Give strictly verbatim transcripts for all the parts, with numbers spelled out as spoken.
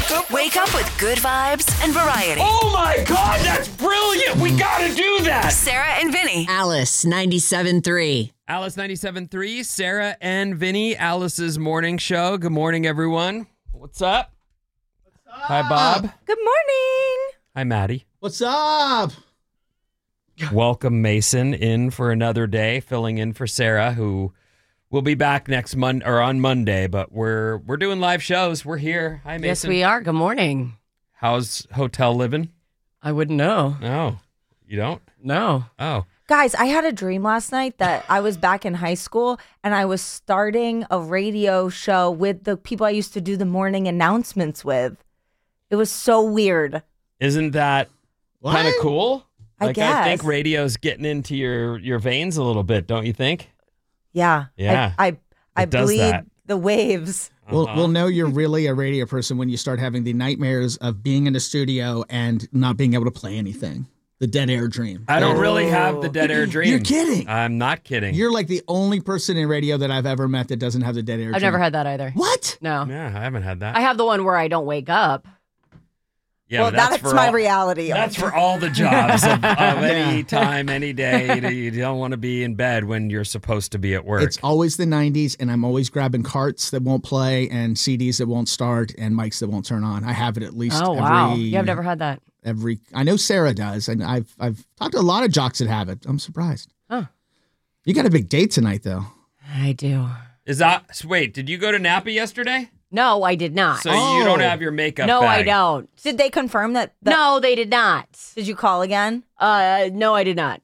Wake up with good vibes and variety. Oh my God, that's brilliant. We got to do that. Sarah and Vinny. Alice ninety-seven point three. Alice ninety-seven point three, Sarah and Vinny, Alice's morning show. Good morning, everyone. What's up? What's up? Hi, Bob. Good morning. Hi, Maddie. What's up? Welcome, Mason, in for another day, filling in for Sarah, who will be back next Monday or on Monday. But we're we're doing live shows. We're here. Hi, Mason. Yes, we are. Good morning. How's hotel living? I wouldn't know. No, you don't. No. Oh, Guys, I had a dream last night that I was back in high school and I was starting a radio show with the people I used to do the morning announcements with. It was so weird. isn't that kind of cool? I Like, I think guess. radio's getting into your your veins a little bit, don't you think? Yeah. Yeah. I I, I It does bleed that. the waves. We'll, Uh-huh. we'll know you're really a radio person when you start having the nightmares of being in a studio and not being able to play anything. The dead air dream. I don't really have the dead air dream. You're kidding. I'm not kidding. You're like the only person in radio that I've ever met that doesn't have the dead air dream. I've never had that either. What? No. yeah, I haven't had that. I have the one where I don't wake up. yeah, well, but that's, for my all, reality. That's for all the jobs of, of any Yeah. time, any day. You don't want to be in bed when you're supposed to be at work. It's always the nineties, and I'm always grabbing carts that won't play and C Ds that won't start and mics that won't turn on. I have it at least Oh, every... wow. Yeah, I've never had that. Every, I know Sarah does, and I've I've talked to a lot of jocks that have it. I'm surprised. Huh. You got a big date tonight, though. I do. Is that wait? Did you go to Napa yesterday? No, I did not. So you don't Oh. have your makeup. no, I bag. don't. Did they confirm that? that No, they did not. Did you call again? Uh, no, I did not.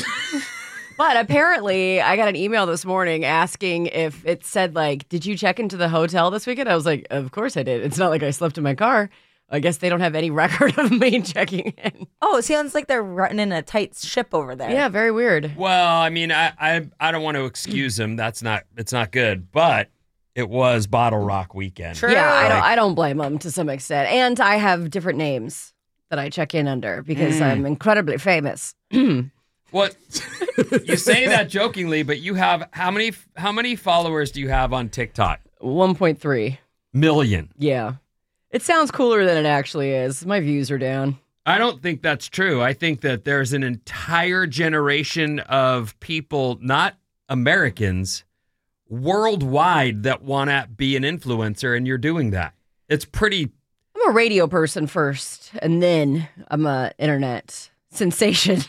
But apparently, I got an email this morning asking if it said, like, did you check into the hotel this weekend? I was like, of course I did. It's not like I slept in my car. I guess they don't have any record of me checking in. Oh, it sounds like they're running a tight ship over there. Yeah, very weird. Well, I mean, I, I I don't want to excuse him. That's not. It's not good. But it was Bottle Rock weekend. True. Yeah, I don't, Like- I don't blame them to some extent. And I have different names that I check in under because Mm. I'm incredibly famous. What you say that jokingly, but you have how many how many followers do you have on TikTok? one point three. Million. Yeah. It sounds cooler than it actually is. My views are down. I don't think that's true. I think that there's an entire generation of people, not Americans, worldwide that want to be an influencer, and you're doing that. It's pretty. I'm a radio person first, and then I'm a internet sensation.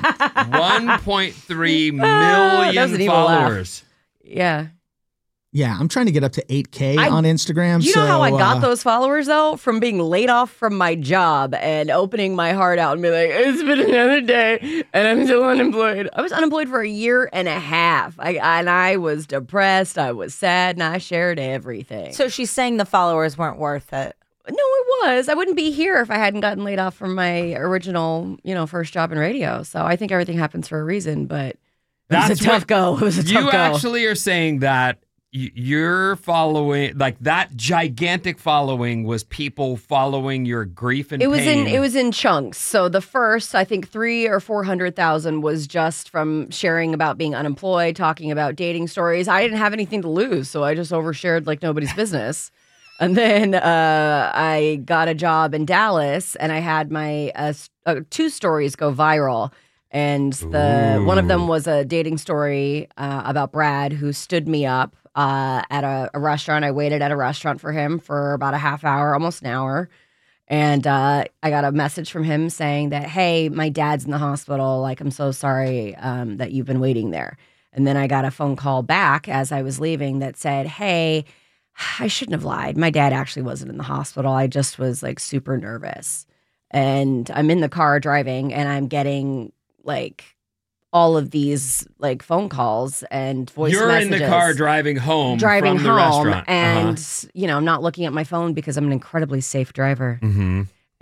one point three Ah, that was an million evil laugh. followers. Yeah. Yeah, I'm trying to get up to eight K I- on Instagram. You know so, how I got uh, those followers, though? From being laid off from my job and opening my heart out and be like, it's been another day and I'm still unemployed. I was unemployed for a year and a half. I, and I was depressed. I was sad, and I shared everything. So she's saying the followers weren't worth it. No, it was. I wouldn't be here if I hadn't gotten laid off from my original, you know, first job in radio. So I think everything happens for a reason, but it was That's a tough what- go. It was a tough You go. actually are saying that y- you're following, like that gigantic following was people following your grief and It was pain. in it was in chunks. So the first, I think, three or four hundred thousand was just from sharing about being unemployed, talking about dating stories. I didn't have anything to lose, so I just overshared like nobody's business. And then uh, I got a job in Dallas, and I had my uh, s- uh, two stories go viral. And the one of them was a dating story uh, about Brad, who stood me up uh, at a, a restaurant. I waited at a restaurant for him for about a half hour, almost an hour. And uh, I got a message from him saying that, hey, my dad's in the hospital. Like, I'm so sorry um, that you've been waiting there. And then I got a phone call back as I was leaving that said, hey, I shouldn't have lied. My dad actually wasn't in the hospital. I just was like super nervous. And I'm in the car driving and I'm getting like all of these like phone calls and voice You're messages. in the car driving home driving from the home restaurant. and Uh-huh. you know, I'm not looking at my phone because I'm an incredibly safe driver. Mhm.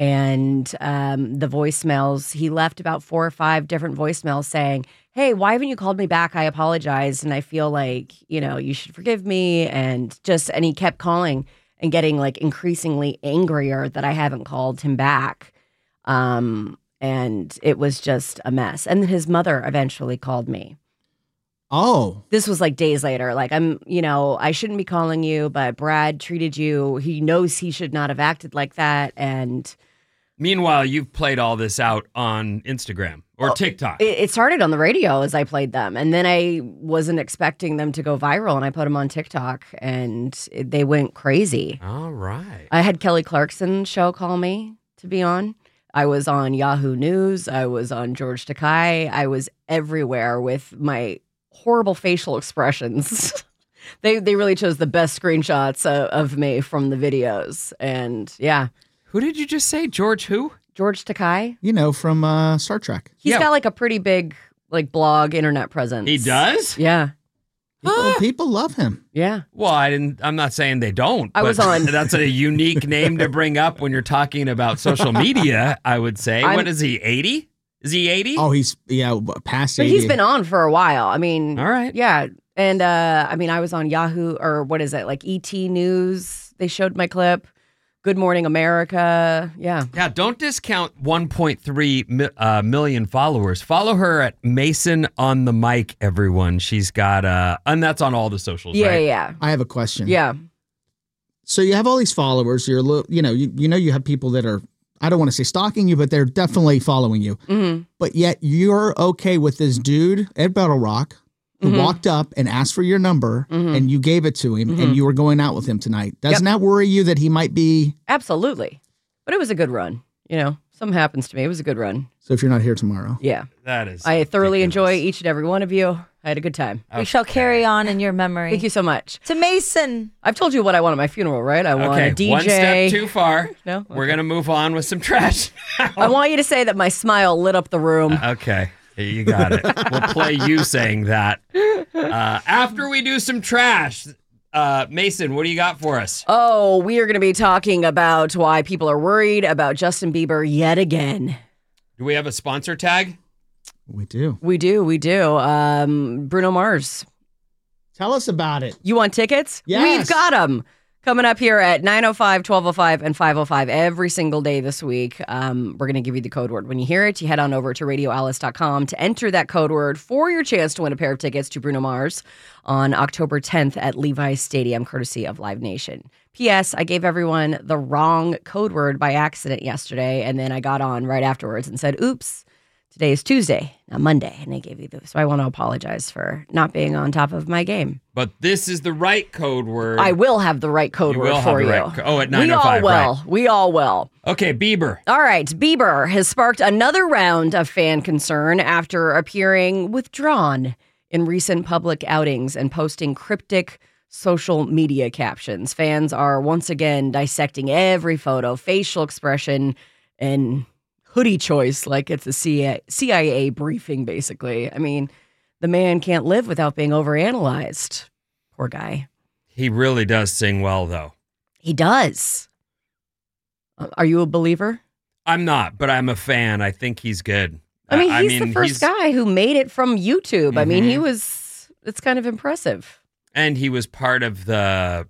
And um, the voicemails, he left about four or five different voicemails saying, hey, why haven't you called me back? I apologize. And I feel like, you know, you should forgive me. And just, and he kept calling and getting like increasingly angrier that I haven't called him back. Um, and it was just a mess. And his mother eventually called me. Oh, This was like days later. Like, I'm, you know, I shouldn't be calling you, but Brad treated you. He knows he should not have acted like that. And Meanwhile, you've played all this out on Instagram or TikTok. it, it started on the radio as I played them. And then I wasn't expecting them to go viral. And I put them on TikTok and it, they went crazy. All right. I had Kelly Clarkson's show call me to be on. I was on Yahoo News. I was on George Takei. I was everywhere with my horrible facial expressions. they they really chose the best screenshots of, of me from the videos. And yeah, Who did you just say? George who? George Takei. you know, from uh, Star Trek. He's Yeah. got like a pretty big like blog internet presence. He does? Yeah. People, people love him. Yeah. Well, I didn't. I'm not saying they don't. I but was on- That's a unique name to bring up when you're talking about social media. I would say. I'm- What is he? eighty? Is he eighty? Oh, he's yeah, past But eighty. he's been on for a while. I mean, All right. yeah. And uh, I mean, I was on Yahoo or what is it? Like E T News. They showed my clip. Good Morning America. Yeah. Yeah, don't discount one point three mi- uh, million followers. Follow her at Mason on the mic, everyone. She's got, uh, and that's on all the socials, Yeah. right? Yeah. I have a question. Yeah. So you have all these followers. You're, a little, you know, you, you know, you have people that are, I don't want to say stalking you, but they're definitely following you. Mm-hmm. But yet you're okay with this dude, Ed Battle Rock, who Mhm. walked up and asked for your number Mhm. and you gave it to him Mhm. and you were going out with him tonight. Doesn't Yep. that worry you that he might be, Absolutely. But it was a good run. You know, something happens to me. It was a good run. so if you're not here tomorrow? Yeah. That is. I thoroughly enjoy ridiculous. each and every one of you. I had a good time. We shall Okay. carry on in your memory. Thank you so much. To Mason. I've told you what I want at my funeral, right? I want Okay, a D J. one step too far. No? We're going to move on with some trash. I want you to say that my smile lit up the room. Okay, you got it. We'll play you saying that. Uh, after we do some trash, uh, Mason, what do you got for us? Oh, we are going to be talking about why people are worried about Justin Bieber yet again. Do we have a sponsor tag? We do. We do, we do. Um, Bruno Mars. Tell us about it. You want tickets? Yes. We've got them. Coming up here at nine oh five, twelve oh five, and five oh five every single day this week. Um, we're going to give you the code word. When you hear it, you head on over to radio alice dot com to enter that code word for your chance to win a pair of tickets to Bruno Mars on October tenth at Levi's Stadium, courtesy of Live Nation. P S. I gave everyone the wrong code word by accident yesterday, and then I got on right afterwards and said, oops, today is Tuesday, not Monday, and I gave you the. So I want to apologize for not being on top of my game. But this is the right code word. I will have the right code You word will have for the you. right co- oh, at We nine oh all five, will. right. We all will. Okay, Bieber. All right. Bieber has sparked another round of fan concern after appearing withdrawn in recent public outings and posting cryptic social media captions. Fans are once again dissecting every photo, facial expression, and hoodie choice like it's a C I A briefing, basically. I mean, the man can't live without being overanalyzed. Poor guy. He really does sing well, though. He does. Uh, Are you a believer? I'm not, but I'm a fan. I think he's good. I mean, Uh, he's the first he's- guy who made it from YouTube. I mean, he Mhm. was, it's kind of impressive. And he was part of the,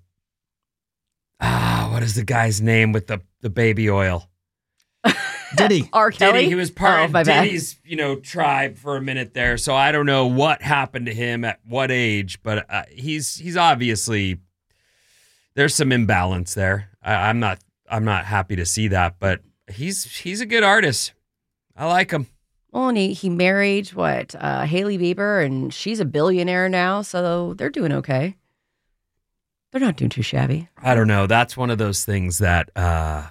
ah, what is the guy's name with the, the baby oil? Diddy. R. Kelly? Diddy, he was part Oh, of my bad. Diddy's, you know, tribe for a minute there. So I don't know what happened to him at what age, but uh, he's he's obviously there's some imbalance there. I, I'm not I'm not happy to see that, but he's he's a good artist. I like him. Well, and he, he married, what, uh, Hailey Bieber, and she's a billionaire now, so they're doing okay. They're not doing too shabby. I don't know. That's one of those things that uh,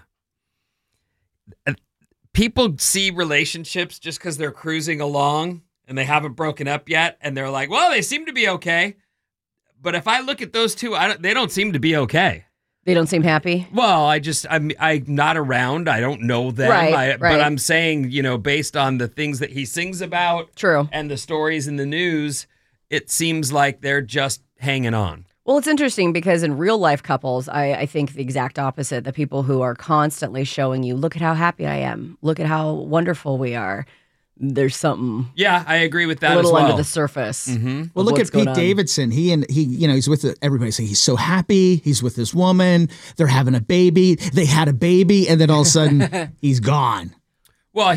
people see relationships just because they're cruising along and they haven't broken up yet, and they're like, "Well, they seem to be okay." But if I look at those two, I don't, they don't seem to be okay. They don't seem happy. Well, I just I'm I'm not around. I don't know them. Right, I, right. But I'm saying, you know, based on the things that he sings about True. and the stories in the news, it seems like they're just hanging on. Well, it's interesting because in real life couples, I, I think the exact opposite. The people who are constantly showing you, look at how happy I am. Look at how wonderful we are. There's something Yeah, I agree with that a little as well. under the surface. Mm-hmm. Well, of look what's at Pete going on. Davidson. He and he, you know, he's with the, everybody saying he's so happy. He's with this woman. They're having a baby. They had a baby, and then all of a sudden he's gone. Well, he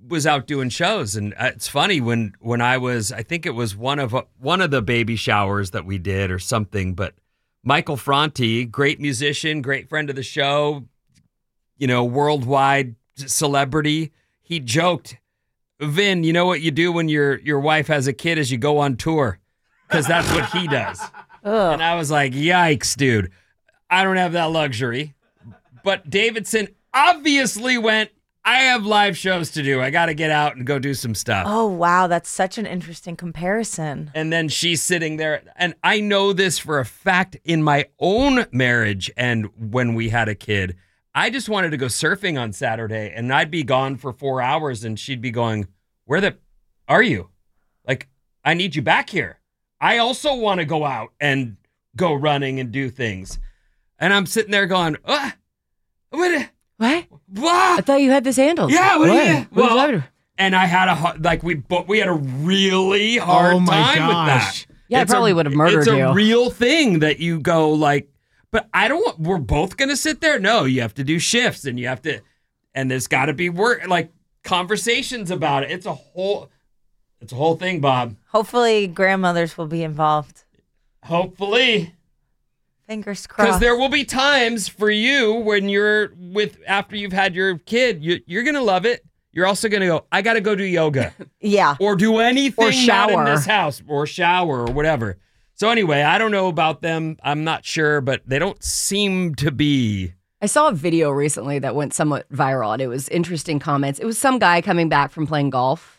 was out doing shows, and it's funny when when I was, I think it was one of one of the baby showers that we did or something. But Michael Franti, great musician, great friend of the show, you know, worldwide celebrity. He joked, Vin, you know what you do when your your wife has a kid is you go on tour, because that's what he does. And I was like, yikes, dude. I don't have that luxury. But Davidson obviously went, I have live shows to do. I got to get out and go do some stuff. Oh, wow. That's such an interesting comparison. And then she's sitting there. And I know this for a fact in my own marriage and when we had a kid. I just wanted to go surfing on Saturday, and I'd be gone for four hours, and she'd be going, where the are you? Like, I need you back here. I also want to go out and go running and do things. And I'm sitting there going, uh, what? What? What? I thought you had this handled. Yeah, what, what? are you? What does Well, that do? and I had a hard- like we but we had a really hard Oh my time with that. gosh. Yeah, I It's a- probably would have murdered It's a you. real thing that you go like, but I don't want, we're both going to sit there. No, you have to do shifts, and you have to, and there's got to be work, like conversations about it. It's a whole, it's a whole thing, Bob. Hopefully, grandmothers will be involved. Hopefully. Fingers Because crossed. there will be times for you when you're with, after you've had your kid, you, you're going to love it. You're also going to go, I got to go do yoga Yeah. or do anything Or not shower. in this house or shower or whatever. So anyway, I don't know about them. I'm not sure, but they don't seem to be. I saw a video recently that went somewhat viral, and it was interesting comments. It was some guy coming back from playing golf,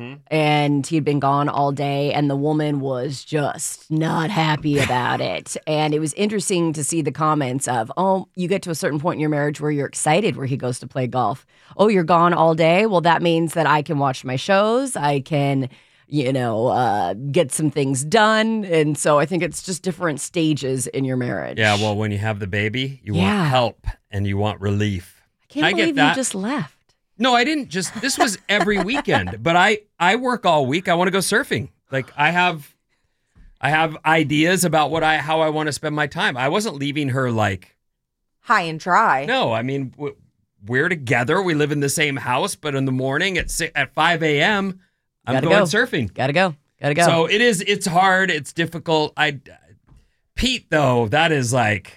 and he'd been gone all day, and the woman was just not happy about it. And it was interesting to see the comments of, oh, you get to a certain point in your marriage where you're excited where he goes to play golf. Oh, you're gone all day? Well, that means that I can watch my shows. I can, you know, uh, get some things done. And so I think it's just different stages in your marriage. Yeah, well, when you have the baby, you Yeah. want help and you want relief. I can't I get believe that. you just left. No, I didn't just, this was every weekend, but I, I work all week. I want to go surfing. Like I have, I have ideas about what I, how I want to spend my time. I wasn't leaving her like, High and dry. no, I mean, w- we're together. We live in the same house, but in the morning at six, at five a.m., I'm Gotta going go. surfing. Gotta go. Gotta go. So it is, it's hard. It's difficult. I, Pete though, that is like,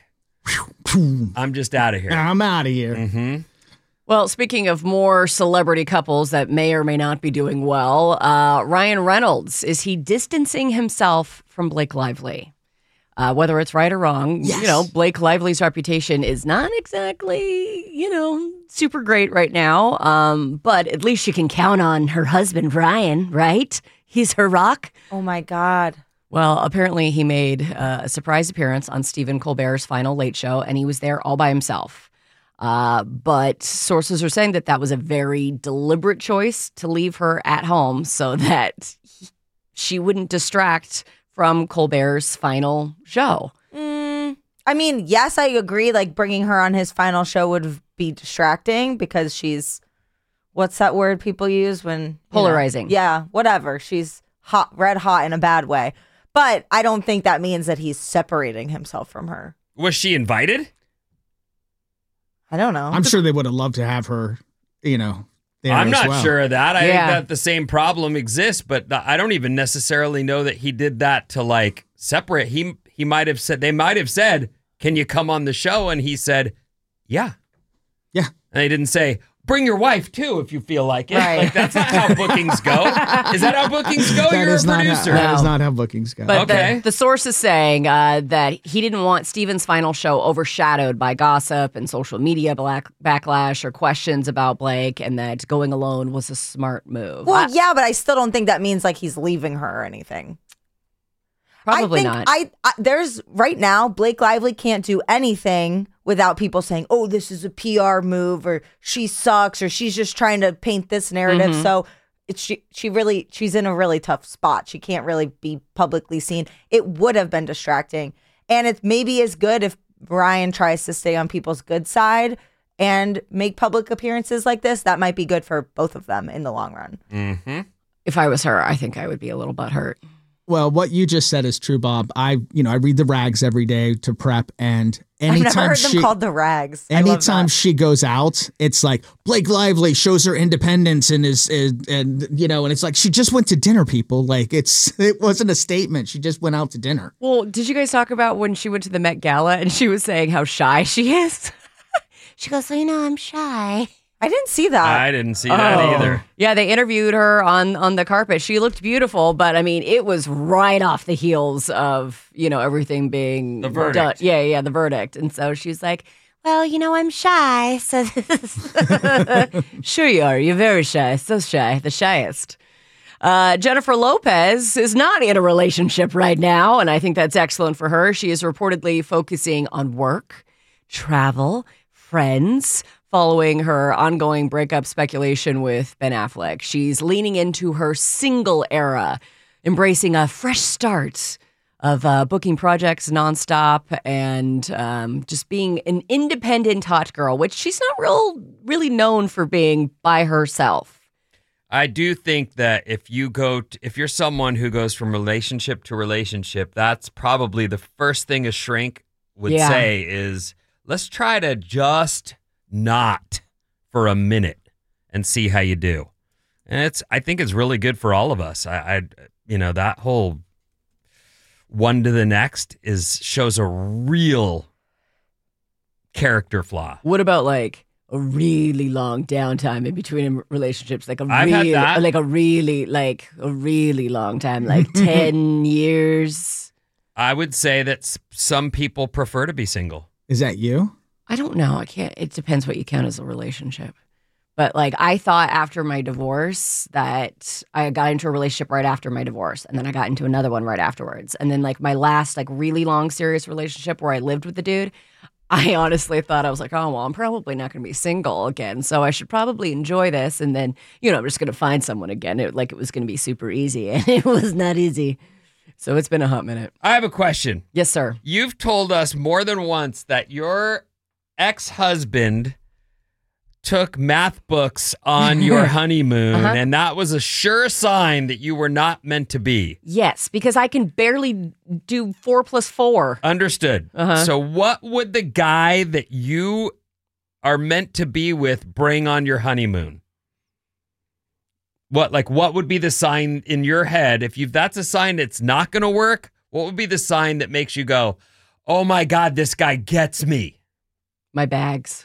I'm just out of here. I'm out of here. Mm-hmm. Well, speaking of more celebrity couples that may or may not be doing well, uh, Ryan Reynolds, is he distancing himself from Blake Lively? Uh, whether it's right or wrong, Yes. you know, Blake Lively's reputation is not exactly, you know, super great right now. Um, but at least she can count on her husband, Ryan, right? He's her rock. Oh my God. Well, apparently he made uh, a surprise appearance on Stephen Colbert's final Late Show, and he was there all by himself. Uh, but sources are saying that that was a very deliberate choice to leave her at home so that she wouldn't distract from Colbert's final show. Mm, I mean, yes, I agree. Like bringing her on his final show would be distracting because she's, what's that word people use when you know- Polarizing. yeah, whatever. She's hot, red hot in a bad way. But I don't think that means that he's separating himself from her. Was she invited? I don't know. I'm sure they would have loved to have her, you know, there I'm as not well. sure of that. I Yeah. think that the same problem exists, but th- I don't even necessarily know that he did that to like separate. He he might have said, they might have said, can you come on the show? And he said, yeah. Yeah. And they didn't say, bring your wife too if you feel like it. Right. Like that's not how bookings go. Is that how bookings go? That You're a is not how, producer. that is No. not how bookings go. But Okay. the, the source is saying uh, that he didn't want Steven's final show overshadowed by gossip and social media black, backlash or questions about Blake, and that going alone was a smart move. well, I- yeah, but I still don't think that means like he's leaving her or anything. probably I think not. I, I there's right now Blake Lively can't do anything without people saying, "Oh, this is a P R move," or "She sucks," or "She's just trying to paint this narrative." Mhm. So it's she she really she's in a really tough spot. She can't really be publicly seen. It would have been distracting, and it maybe is good if Ryan tries to stay on people's good side and make public appearances like this. That might be good for both of them in the long run. Mm-hmm. if I was her, I think I would be a little butthurt. Well, what you just said is true, Bob. I, you know, I read the rags every day to prep, and anytime I've never heard she, them called the rags. I love anytime that. she goes out, it's like Blake Lively shows her independence and is, is, and you know, and it's like she just went to dinner. People, like it's, it wasn't a statement. She just went out to dinner. Well, did you guys talk about when she went to the Met Gala and she was saying how shy she is? She goes, so you know, I'm shy. I didn't see that. I didn't see that Oh. either. Yeah, they interviewed her on on the carpet. She looked beautiful, but I mean, it was right off the heels of, you know, everything being The verdict. done. Yeah, yeah, the verdict. And so she's like, well, you know, I'm shy. So sure you are. You're very shy. So shy. The shyest. Uh, Jennifer Lopez is not in a relationship right now, and I think that's excellent for her. She is reportedly focusing on work, travel, friends, following her ongoing breakup speculation with Ben Affleck. She's leaning into her single era, embracing a fresh start of uh, booking projects nonstop and um, just being an independent hot girl, which she's not real, really known for being by herself. I do think that if you go, t- if you're someone who goes from relationship to relationship, that's probably the first thing a shrink would Yeah. say is, let's try to just not for a minute and see how you do. And it's, I think it's really good for all of us. I, I you know, that whole one to the next is shows a real character flaw. What about like a really long downtime in between relationships? Like a I've had really, that. like a really, like a really long time, like ten years. I would say that s- some people prefer to be single. Is that you? I don't know. I can't. It depends what you count as a relationship. But like, I thought after my divorce that I got into a relationship right after my divorce, and then I got into another one right afterwards, and then like my last like really long serious relationship where I lived with the dude. I honestly thought I was like, oh well, I'm probably not going to be single again, so I should probably enjoy this, and then you know I'm just going to find someone again. It, like it was going to be super easy, and it was not easy. So it's been a hot minute. I have a question. Yes, sir. You've told us more than once that your ex-husband took math books on your honeymoon, Uh-huh. and that was a sure sign that you were not meant to be. Yes, because I can barely do four plus four. Understood. Uh-huh. So what would the guy that you are meant to be with bring on your honeymoon? What, like, what would be the sign in your head? If you that's a sign that's not going to work, what would be the sign that makes you go, oh my God, this guy gets me? My bags.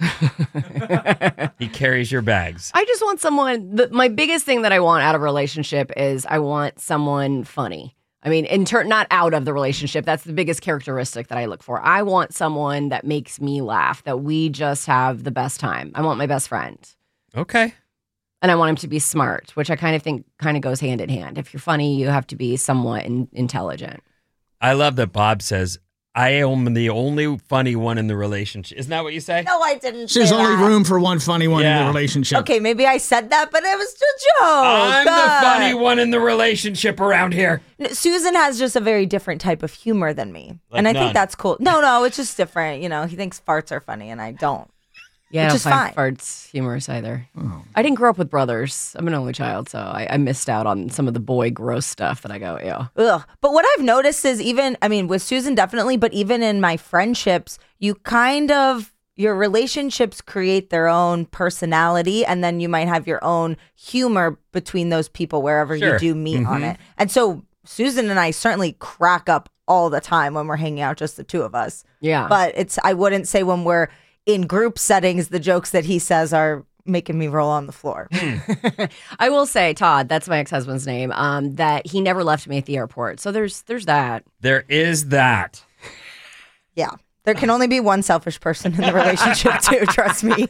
He carries your bags. I just want someone. The, my biggest thing that I want out of a relationship is I want someone funny. I mean, in turn, not out of the relationship. That's the biggest characteristic that I look for. I want someone that makes me laugh, that we just have the best time. I want my best friend. Okay. And I want him to be smart, which I kind of think kind of goes hand in hand. If you're funny, you have to be somewhat in, intelligent. I love that Bob says, I am the only funny one in the relationship. Isn't that what you say? No, I didn't. There's say only that. room for one funny one in Yeah. the relationship. Okay, maybe I said that, but it was just a joke. I'm the Uh, funny one in the relationship around here. Susan has just a very different type of humor than me. Like and I none. think that's cool. No, no, it's just different. You know, he thinks farts are funny and I don't. Yeah, Which I is don't find fine. farts humorous either. I didn't grow up with brothers. I'm an only child, so I, I missed out on some of the boy gross stuff that I go, ew. Ugh. But what I've noticed is even, I mean, with Susan definitely, but even in my friendships, you kind of, your relationships create their own personality, and then you might have your own humor between those people wherever Sure. you do meet on it. And so Susan and I certainly crack up all the time when we're hanging out, just the two of us. Yeah. But it's, I wouldn't say when we're in group settings, the jokes that he says are making me roll on the floor. I will say, Todd, that's my ex-husband's name, um, that he never left me at the airport. So there's there's that. There is that. Yeah. There can only be one selfish person in the relationship too, trust me.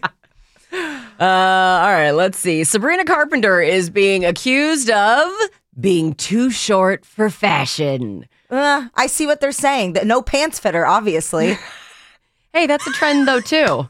Uh, all right, let's see. Sabrina Carpenter is being accused of being too short for fashion. Uh, I see what they're saying. The no pants fitter, obviously. Hey, that's a trend though too.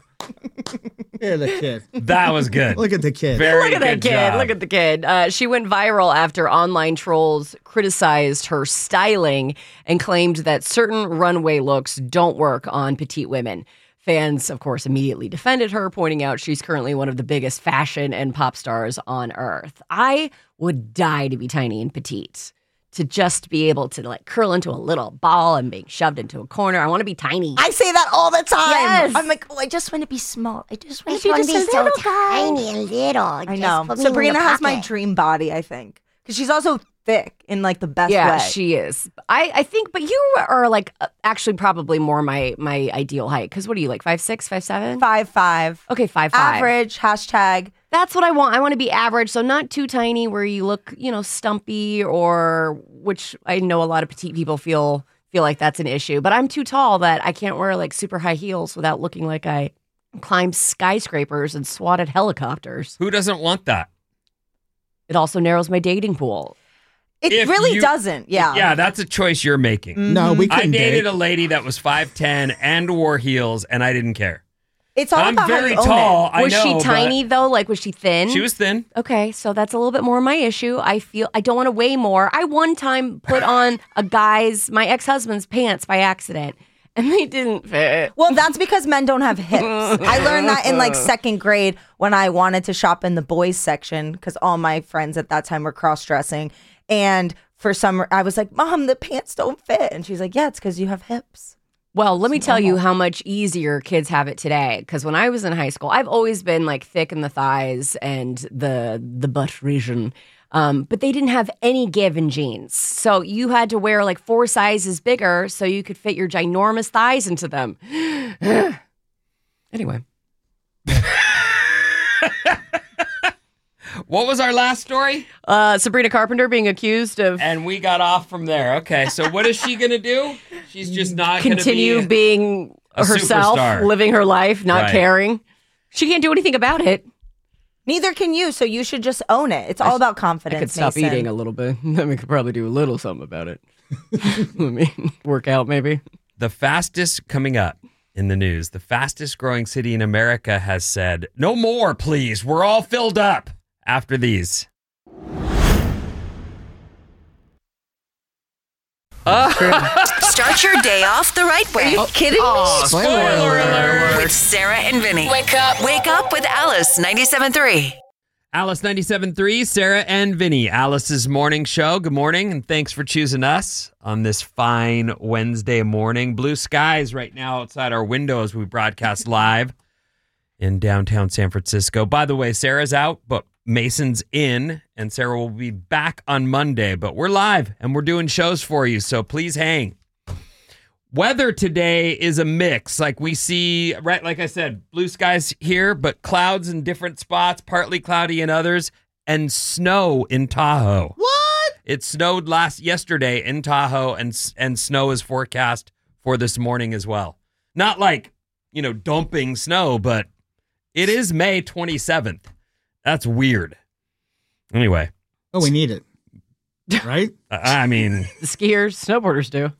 Yeah, the kid. That was good. Look at the kid. Very Look at that good kid. job. Look at the kid. Uh, she went viral after online trolls criticized her styling and claimed that certain runway looks don't work on petite women. Fans, of course, immediately defended her, pointing out she's currently one of the biggest fashion and pop stars on earth. I would die to be tiny and petite. to just be able to like curl into a little ball and being shoved into a corner. I want to be tiny. I say that all the time. Yes. I'm like, oh, I just want to be small. I just want I to be just just want to a be little so guy. tiny and little. I Just know. put me in Sabrina the has my pocket. dream body, I think. Because she's also thick in like the best yeah, way. she is. I, I think, but you are like uh, actually probably more my my ideal height. Because what are you like five six, five seven? Five five. Okay, five five. Average, hashtag. That's what I want. I want to be average, so not too tiny where you look, you know, stumpy, or which I know a lot of petite people feel feel like that's an issue. But I'm too tall that I can't wear like super high heels without looking like I climbed skyscrapers and swatted helicopters. Who doesn't want that? It also narrows my dating pool. It If really you- doesn't. Yeah. Yeah, that's a choice you're making. No, we I couldn't dated date. a lady that was five ten and wore heels, and I didn't care. It's all I'm about how very you own tall. it. I Was know, she but tiny though? Like, was she thin? She was thin. Okay, so that's a little bit more my issue. I feel I don't want to weigh more. I one time put on a guy's, my ex-husband's pants by accident, and they didn't fit. Well, that's because men don't have hips. I learned that in like second grade when I wanted to shop in the boys section because all my friends at that time were cross-dressing. And for some, I was like, Mom, the pants don't fit. And she's like, yeah, it's because you have hips. Well, let me tell you how much easier kids have it today. Because when I was in high school, I've always been like thick in the thighs and the the butt region. Um, but they didn't have any give in jeans. So you had to wear like four sizes bigger so you could fit your ginormous thighs into them. Anyway. What was our last story? Uh, Sabrina Carpenter being accused of And we got off from there. Okay, so what is she going to do? She's just not going to continue be being a herself, superstar. living her life, not Right. caring. She can't do anything about it. Neither can you, so you should just own it. It's all about confidence. I could stop Mason. eating a little bit. Then we could probably do a little something about it. Let me work out, maybe. The fastest coming up in the news, the fastest growing city in America has said, no more, please. We're all filled up after these. Start your day off the right way. Are you kidding me? Spoiler alert. With Sarah and Vinny. Wake up. Wake up with Alice ninety-seven point three. Alice ninety-seven point three, Sarah and Vinny, Alice's morning show. Good morning, and thanks for choosing us on this fine Wednesday morning. Blue skies right now outside our window as we broadcast live in downtown San Francisco. By the way, Sarah's out, but Mason's in, and Sarah will be back on Monday. But we're live, and we're doing shows for you, so please hang. Weather today is a mix. Like we see, right, like I said, blue skies here, but clouds in different spots, partly cloudy in others, and snow in Tahoe. What? It snowed last yesterday in Tahoe, and and snow is forecast for this morning as well. Not like, you know, dumping snow, but it is May twenty-seventh. That's weird. Anyway, Oh, we need it. Right? I mean... The skiers, snowboarders do.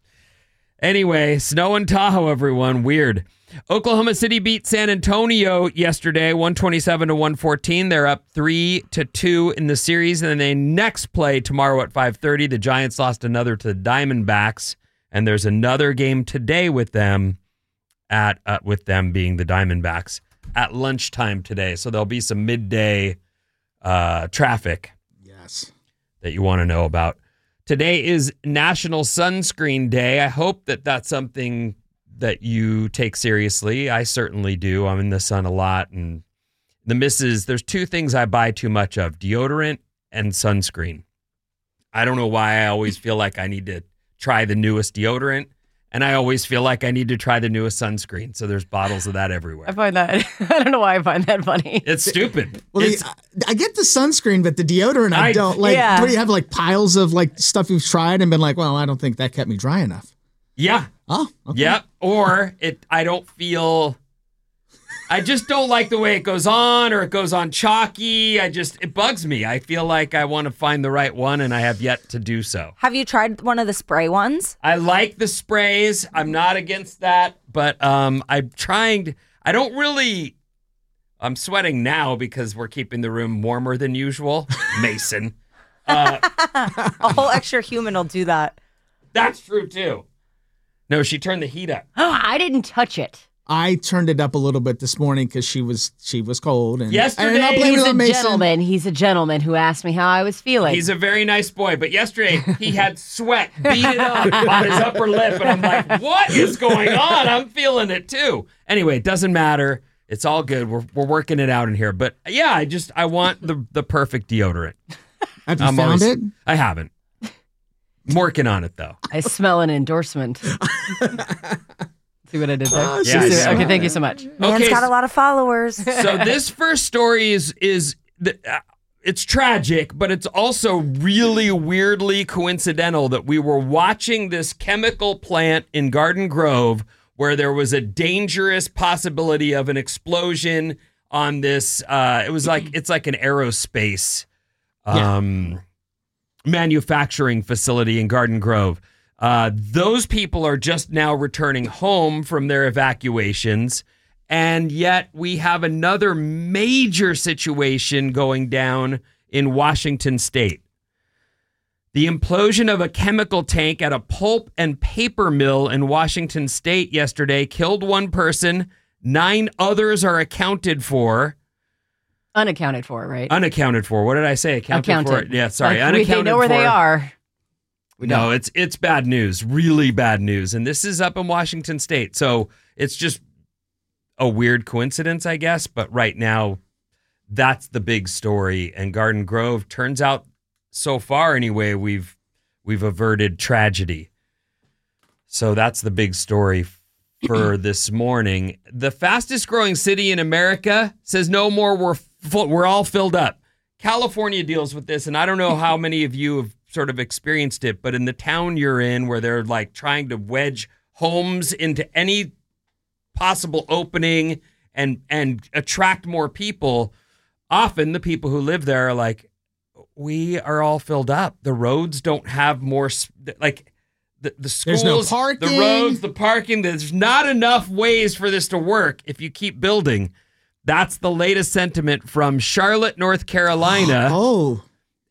Anyway, snow in Tahoe, everyone. Weird. Oklahoma City beat San Antonio yesterday, one twenty-seven to one fourteen. They're up three to two in the series. And then they next play tomorrow at five thirty. The Giants lost another to the Diamondbacks. And there's another game today with them, at uh, with them being the Diamondbacks, at lunchtime today. So there'll be some midday uh, traffic Yes. that you want to know about. Today is National Sunscreen Day. I hope that that's something that you take seriously. I certainly do. I'm in the sun a lot. And the missus, there's two things I buy too much of, deodorant and sunscreen. I don't know why I always feel like I need to try the newest deodorant. And I always feel like I need to try the newest sunscreen. So there's bottles of that I everywhere. find that, I don't know why I find that funny. It's stupid. Well, It's- the, I get the sunscreen, but the deodorant, I, I- don't. Like, yeah. what do you have, like, piles of, like, stuff you've tried and been like, well, I don't think that kept me dry enough. yeah. Oh, okay. Yep. Or it I don't feel I just don't like the way it goes on, or it goes on chalky. I just it bugs me. I feel like I want to find the right one, and I have yet to do so. Have you tried one of the spray ones? I like the sprays. I'm not against that, but um I'm trying to, I don't really I'm sweating now because we're keeping the room warmer than usual. Mason. Uh, A whole extra human will do that. that's true too. No, she turned the heat up. I didn't touch it. I turned it up a little bit this morning because she was she was cold. And Yesterday, and I'll blame He's it a on Mason. gentleman. He's a gentleman who asked me how I was feeling. He's a very nice boy, but yesterday he had sweat beaded up on his upper lip, and I'm like, what is going on? I'm feeling it too. Anyway, it doesn't matter. It's all good. We're we're working it out in here. But yeah, I just I want the the perfect deodorant. Have you I'm found always- it? I haven't. I'm working on it though. I smell an endorsement. See what I did there? Oh, Yeah, I okay, know. thank you so much. Man's Okay, got a lot of followers. So this first story is is the, uh, it's tragic, but it's also really weirdly coincidental that we were watching this chemical plant in Garden Grove where there was a dangerous possibility of an explosion on this. Uh, it was like it's like an aerospace um, manufacturing facility in Garden Grove. Uh, those people are just now returning home from their evacuations. And yet we have another major situation going down in Washington state. The implosion of a chemical tank at a pulp and paper mill in Washington state yesterday killed one person. Nine others are accounted for. Unaccounted for, right? Unaccounted for. What did I say? Accounted, Accounted. for. Yeah, sorry. Like, we- unaccounted they know where for. they are. We no, don't. it's it's bad news, really bad news. And this is up in Washington state. So it's just a weird coincidence, I guess. But right now, that's the big story. And Garden Grove, turns out so far anyway, we've we've averted tragedy. So that's the big story for this morning. The fastest growing city in America says no more, we're full, we're all filled up. California deals with this, and I don't know how many of you have sort of experienced it, but in the town you're in where they're like trying to wedge homes into any possible opening and and attract more people, often the people who live there are like, we are all filled up. The roads don't have more, like the, the schools, There's no parking. the roads, the parking. There's not enough ways for this to work if you keep building. That's the latest sentiment from Charlotte, North Carolina. Oh,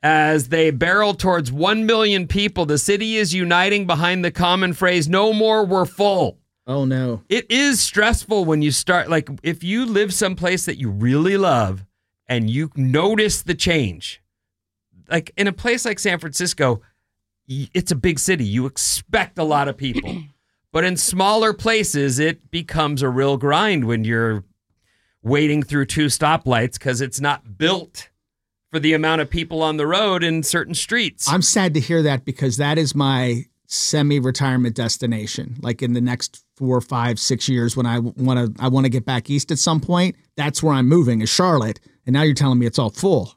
As they barrel towards one million people, the city is uniting behind the common phrase, no more, we're full. oh no. It is stressful when you start, like if you live someplace that you really love and you notice the change, like in a place like San Francisco, y- it's a big city. You expect a lot of people. But in smaller places, it becomes a real grind when you're waiting through two stoplights because it's not built for the amount of people on the road in certain streets. I'm sad to hear that because that is my semi-retirement destination. Like in the next four, five, six years, when I want to, I want to get back east at some point. That's where I'm moving, is Charlotte. And now you're telling me it's all full.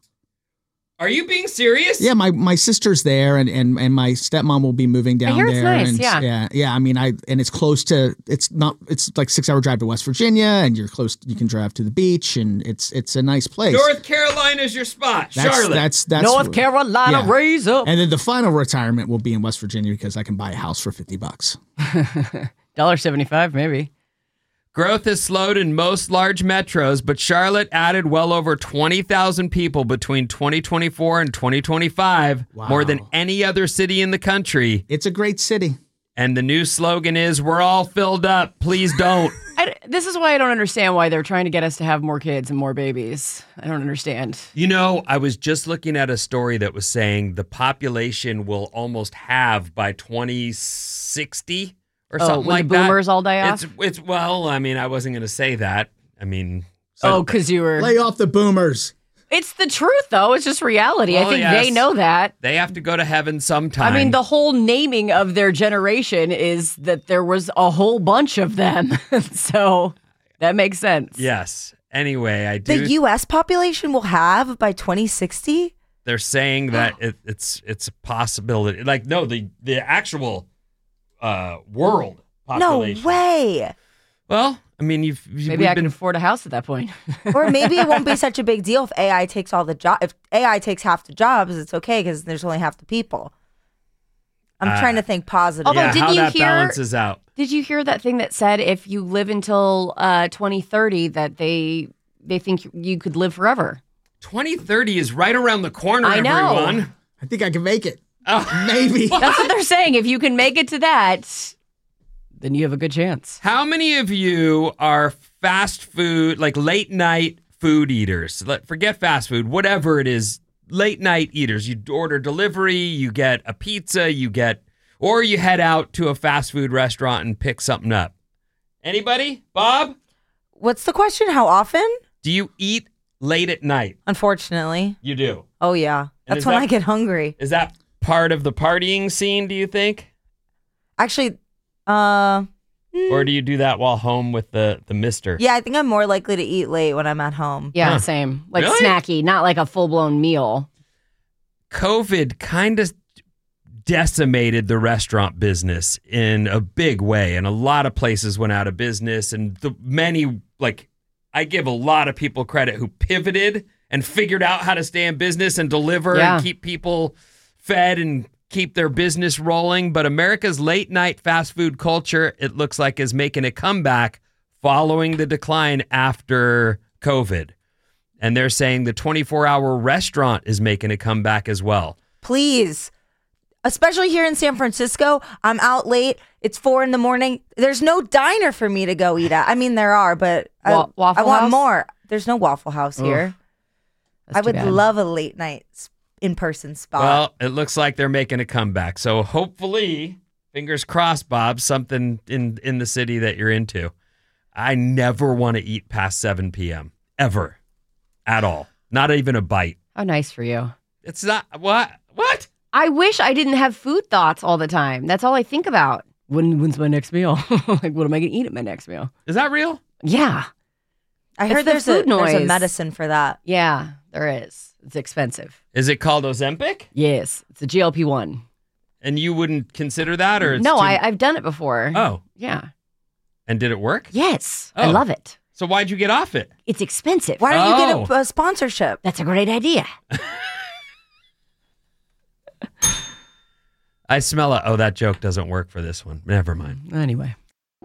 Are you being serious? Yeah, my, my sister's there, and, and, and my stepmom will be moving down hear it's there. nice, and yeah. yeah, yeah. I mean, I and it's close to. It's not. It's like six hour drive to West Virginia, and you're close. You can drive to the beach, and it's it's a nice place. North Carolina's your spot. that's, Charlotte. That's that's North Carolina, yeah. raise up. And then the final retirement will be in West Virginia because I can buy a house for fifty bucks. one dollar seventy-five, maybe. Growth has slowed in most large metros, but Charlotte added well over twenty thousand people between twenty twenty-four and twenty twenty-five, Wow. more than any other city in the country. It's a great city. And the new slogan is, we're all filled up. Please don't. I, this is why I don't understand why they're trying to get us to have more kids and more babies. I don't understand. You know, I was just looking at a story that was saying the population will almost halve by twenty sixty. Or Oh, something when like the boomers that. all die off? It's, it's well, I mean, I wasn't going to say that. I mean, Oh, because you were. Lay off the boomers. It's the truth, though. It's just reality. I Well, think yes. they know that. they have to go to heaven sometime. I mean, the whole naming of their generation is that there was a whole bunch of them. So that makes sense. Yes. Anyway, I do. The U S population will have by twenty sixty? they're saying that it, it's it's a possibility. Like, no, the the actual uh, world No population. way. Well, I mean, you've, you've Maybe we've I can been afford a house at that point. Or maybe it won't be such a big deal if A I takes all the job. If A I takes half the jobs, it's okay because there's only half the people. I'm Uh, trying to think positive. Although, yeah, did how you that hear- balances out. Did you hear that thing that said if you live until uh, twenty thirty that they they think you could live forever? twenty thirty is right around the corner, I know. everyone. I think I can make it. Oh. Maybe. That's what they're saying. If you can make it to that, then you have a good chance. How many of you are fast food, like late night food eaters? Let, forget fast food, whatever it is, late night eaters. You order delivery, you get a pizza, you get, or you head out to a fast food restaurant and pick something up. Anybody? Bob? What's the question? How often? Do you eat late at night? Unfortunately. You do. Oh, yeah. And That's is when that- I get hungry. Is that part of the partying scene, do you think? Actually, uh, Or do you do that while home with the, the mister? yeah, I think I'm more likely to eat late when I'm at home. Yeah, Huh. same. Like Really? snacky, not like a full blown meal. COVID kind of decimated the restaurant business in a big way, and a lot of places went out of business, and the many, like, I give a lot of people credit who pivoted and figured out how to stay in business and deliver Yeah. and keep people fed and keep their business rolling. But America's late night fast food culture, it looks like, is making a comeback following the decline after COVID. And they're saying the twenty-four hour restaurant is making a comeback as well. Please. Especially here in San Francisco, I'm out late. It's four in the morning. There's no diner for me to go eat at. I mean, there are, but I, Wa- Waffle I want House? more. There's no Waffle House here. That's I too would bad. love a late night s- in-person spot. Well, it looks like they're making a comeback. So hopefully, fingers crossed, Bob, something in, in the city that you're into. I never want to eat past seven p.m. ever. At all. Not even a bite. How nice for you. It's not, what? What? I wish I didn't have food thoughts all the time. That's all I think about. When, when's my next meal? Like, what am I going to eat at my next meal? Is that real? Yeah. I it's heard the there's a, food there's a noise. medicine for that. Yeah, there is. It's expensive. Is it called Ozempic? Yes, it's a G L P one. And you wouldn't consider that? Or it's No, too- I, I've done it before. Oh, Yeah. and did it work? Yes, I Oh. love it. So why'd you get off it? It's expensive. Why don't you Oh. get a, a sponsorship? That's a great idea. I smell it. Oh, that joke doesn't work for this one. Never mind. Anyway.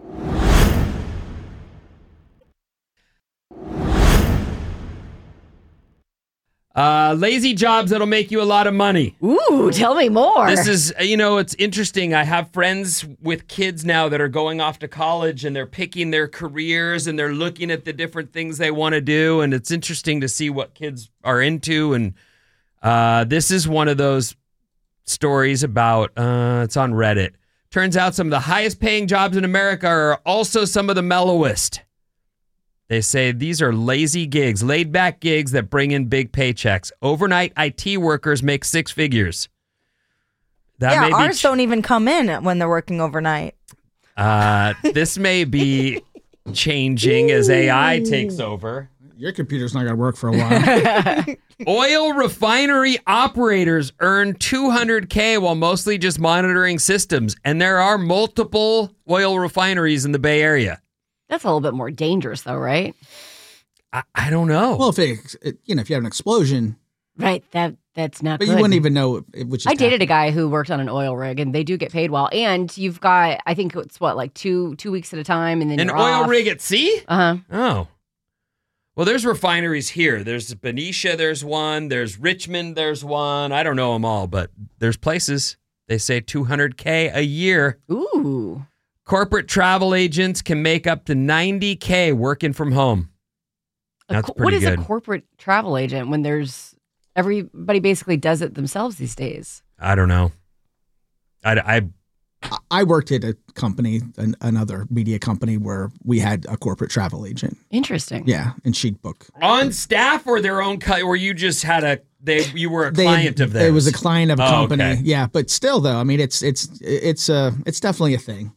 Uh, lazy jobs that'll make you a lot of money. Ooh, tell me more. This is, you know, it's interesting. I have friends with kids now that are going off to college and they're picking their careers and they're looking at the different things they want to do. And it's interesting to see what kids are into. And uh, this is one of those stories about, uh, it's on Reddit. Turns out some of the highest paying jobs in America are also some of the mellowest. They say these are lazy gigs, laid back gigs that bring in big paychecks. Overnight I T workers make six figures. That yeah, may be ours ch- don't even come in when they're working overnight. Uh, this may be changing as A I takes over. Your computer's not going to work for a while. Oil refinery operators earn two hundred K while mostly just monitoring systems. And there are multiple oil refineries in the Bay Area. That's a little bit more dangerous, though, right? I, I don't know. Well, if it, it- you know, if you have an explosion, Right. That that's not but good. you wouldn't even know it- which. Is I dated a guy who worked on an oil rig, and they do get paid well. And you've got, I think it's what, like two two weeks at a time, and then An you're oil off. rig at sea? Uh huh. Oh. Well, there's refineries here. There's Benicia, there's one. There's Richmond, there's one. I don't know them all, but there's places. They say two hundred K a year. Ooh. Corporate travel agents can make up to ninety K working from home. A That's co- pretty what is good. a corporate travel agent when there's everybody basically does it themselves these days? I don't know. I, I I- I worked at a company, an, another media company, where we had a corporate travel agent. Interesting. Yeah, and she'd book. on staff or their own, co- or you just had a they you were a They- client of theirs. It was a client of a Oh, company. okay. Yeah, but still, though, I mean, it's it's it's uh it's definitely a thing.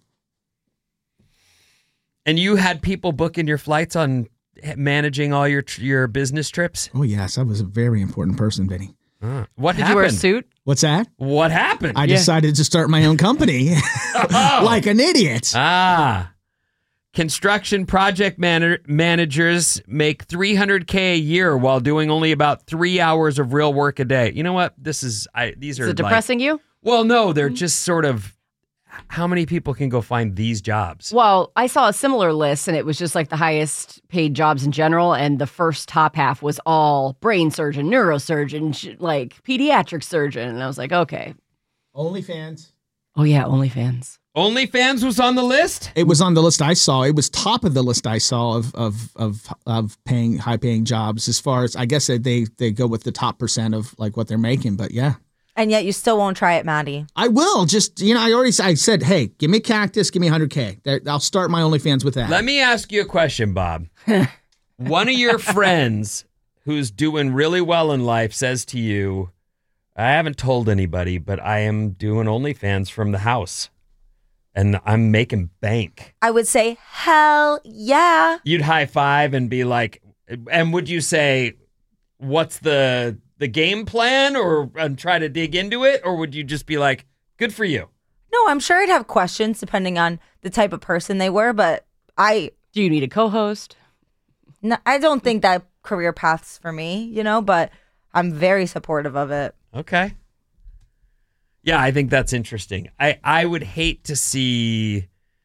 And you had people booking your flights on managing all your tr- your business trips. Oh yes, I was a very important person, Vinny. Uh, what Did happened? you wear a suit? What's that? What happened? I decided to start my own company, Oh. like an idiot. Ah. Construction project man- managers make three hundred K a year while doing only about three hours of real work a day. You know what? This is, I. these are Is it like- depressing you? well, no, they're just sort of, how many people can go find these jobs? Well, I saw a similar list, and it was just like the highest paid jobs in general. And the first top half was all brain surgeon, neurosurgeon, sh- like pediatric surgeon. And I was like, okay. OnlyFans. Oh, yeah, OnlyFans. OnlyFans was on the list? It was on the list I saw. It was top of the list I saw of of of of paying high paying jobs. As far as I guess they, they they go with the top percent of like what they're making. But yeah, And yet you still won't try it, Maddie. I will. Just you know, I already I said, hey, give me Cactus, give me one hundred K. I'll start my OnlyFans with that. Let me ask you a question, Bob. One of your friends who's doing really well in life says to you, I haven't told anybody, but I am doing OnlyFans from the house. And I'm making bank. I would say, hell yeah. You'd high five and be like, and would you say, what's the the game plan, or and try to dig into it? Or would you just be like, good for you? No, I'm sure I'd have questions depending on the type of person they were, but I... Do you need a co-host? No, I don't think that career path's for me, you know, but I'm very supportive of it. Okay. Yeah, I think that's interesting. I, I would hate to see...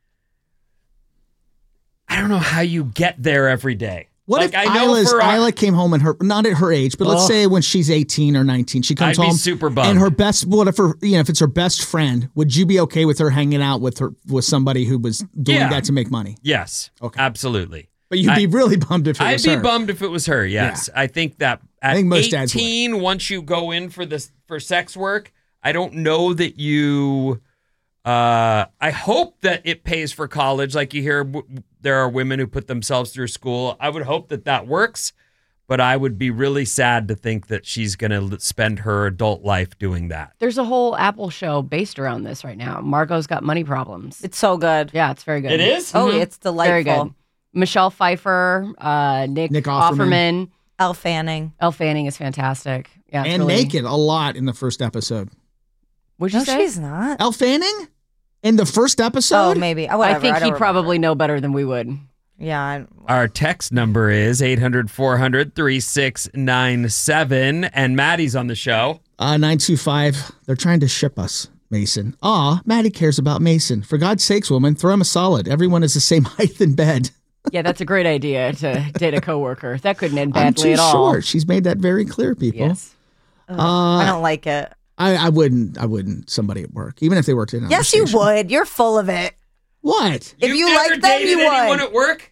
I don't know how you get there every day. What like, if I know Isla's, for our- Isla came home and her not at her age, but let's Oh. say when she's eighteen or nineteen, she comes I'd be home super bummed. and her best what if her you know if it's her best friend, would you be okay with her hanging out with her with somebody who was doing Yeah. that to make money? Yes. Okay. Absolutely. But you'd I- be really bummed if it I'd was be her. bummed if it was her. Yes, I think that at think most dads would. eighteen, once you go in for this for sex work, I don't know that you. Uh, I hope that it pays for college. Like you hear, w- there are women who put themselves through school. I would hope that that works, but I would be really sad to think that she's going to spend her adult life doing that. There's a whole Apple show based around this right now. Margot's got money problems. It's so good. Yeah, it's very good. It is? Oh, Mhm. it's delightful. Very good. Michelle Pfeiffer, uh, Nick, Nick Offerman. Offerman. Elle Fanning. Elle Fanning is fantastic. Yeah, it's and really, naked a lot in the first episode. What'd you No, say? she's not. Elle Fanning in the first episode. Oh, maybe. Oh, I whatever. think don't he'd probably remember. know better than we would. Yeah. I, Our text number is eight hundred, four hundred, thirty-six ninety-seven, and Maddie's on the show. Uh, nine two five. They're trying to ship us, Mason. Aw, Maddie cares about Mason. For God's sakes, woman, throw him a solid. Everyone is the same height in bed. Yeah, that's a great idea to date a coworker. That couldn't end I'm badly too at all. short. She's made that very clear, people. Yes. I don't like it. I, I wouldn't. I wouldn't. Somebody at work, even if they worked in. another Yes, you station. would. You're full of it. What? If You've you never liked them, dated you anyone would. at work?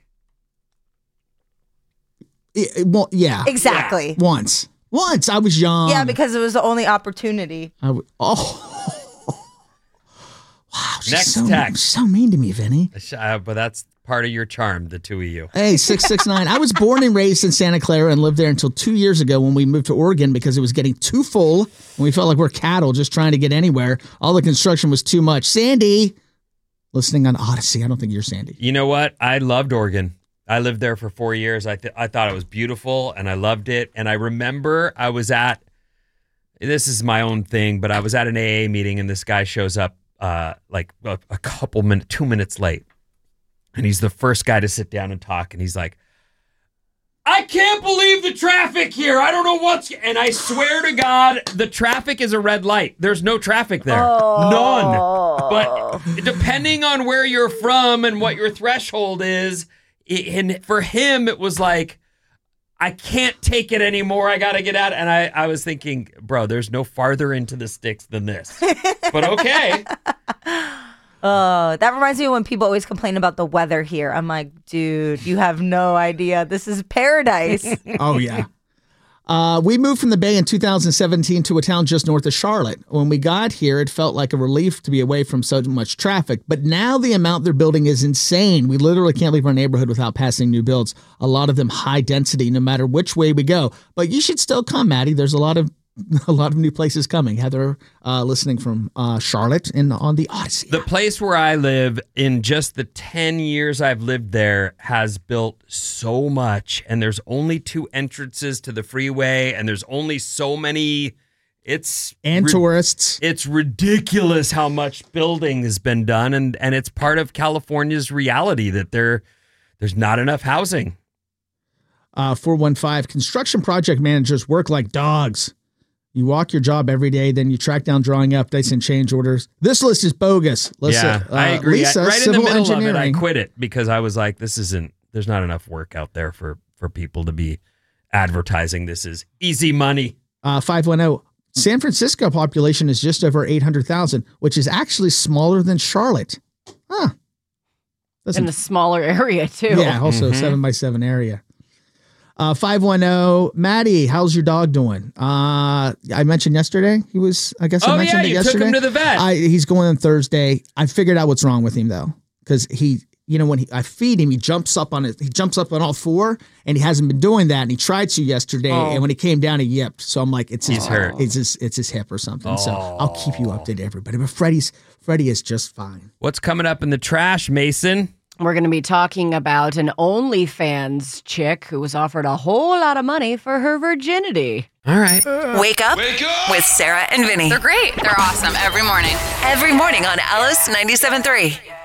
It, it won't- yeah. Exactly. Once. Once I was young. Yeah, because it was the only opportunity. I w- oh. Wow. She's Next so, text. so mean to me, Vinny. Uh, but that's part of your charm, the two of you. Hey, six six nine. I was born and raised in Santa Clara and lived there until two years ago when we moved to Oregon because it was getting too full and we felt like we're cattle just trying to get anywhere. All the construction was too much. Sandy, listening on Odyssey. I don't think you're Sandy. You know what? I loved Oregon. I lived there for four years. I th- I thought it was beautiful, and I loved it. And I remember I was at, this is my own thing, but I was at an A A meeting, and this guy shows up uh, like a, a couple minutes, two minutes late. And he's the first guy to sit down and talk. And he's like, I can't believe the traffic here. I don't know what's... And I swear to God, the traffic is a red light. There's no traffic there. None. But depending on where you're from and what your threshold is, it, and for him, it was like, I can't take it anymore. I got to get out. And I, I was thinking, bro, there's no farther into the sticks than this. But okay. Oh, that reminds me of when people always complain about the weather here. I'm like, dude, you have no idea. This is paradise. Oh, yeah. Uh, we moved from the Bay in two thousand seventeen to a town just north of Charlotte. When we got here, it felt like a relief to be away from so much traffic. But now the amount they're building is insane. We literally can't leave our neighborhood without passing new builds. A lot of them high density, no matter which way we go. But you should still come, Maddie. There's a lot of a lot of new places coming. Heather, uh, listening from uh, Charlotte and on the Odyssey. The place where I live, in just the ten years I've lived there, has built so much, and there's only two entrances to the freeway, and there's only so many. It's and ri- tourists. It's ridiculous how much building has been done, and and it's part of California's reality that there there's not enough housing. Uh, four one five, construction project managers work like dogs. You walk your job every day, then you track down drawing updates and change orders. This list is bogus. Lisa, yeah, I uh, agree. Lisa, I, right in civil the middle of it, I engineering. quit it because I was like, this isn't, there's not enough work out there for, for people to be advertising this is easy money. Uh, five one zero, San Francisco population is just over eight hundred thousand, which is actually smaller than Charlotte. Huh. In a smaller area, too. Yeah, also mm-hmm. a seven by seven area. Uh, five one zero, Maddie, how's your dog doing? Uh, I mentioned yesterday. He was, I guess I oh, mentioned yeah, it you yesterday. took him to the vet. I, he's going on Thursday. I figured out what's wrong with him, though, because he, you know, when he, I feed him, he jumps up on it. He jumps up on all four, and he hasn't been doing that. And he tried to yesterday, oh. and when he came down, he yipped. So I'm like, it's his, He's hurt. It's his, it's his hip or something. Oh. So I'll keep you updated, everybody. But Freddie's, Freddie is just fine. What's coming up in the trash, Mason? We're going to be talking about an OnlyFans chick who was offered a whole lot of money for her virginity. All right. Wake up, Wake up with Sarah and Vinny. They're great. They're awesome every morning. Every morning on Alice ninety-seven point three.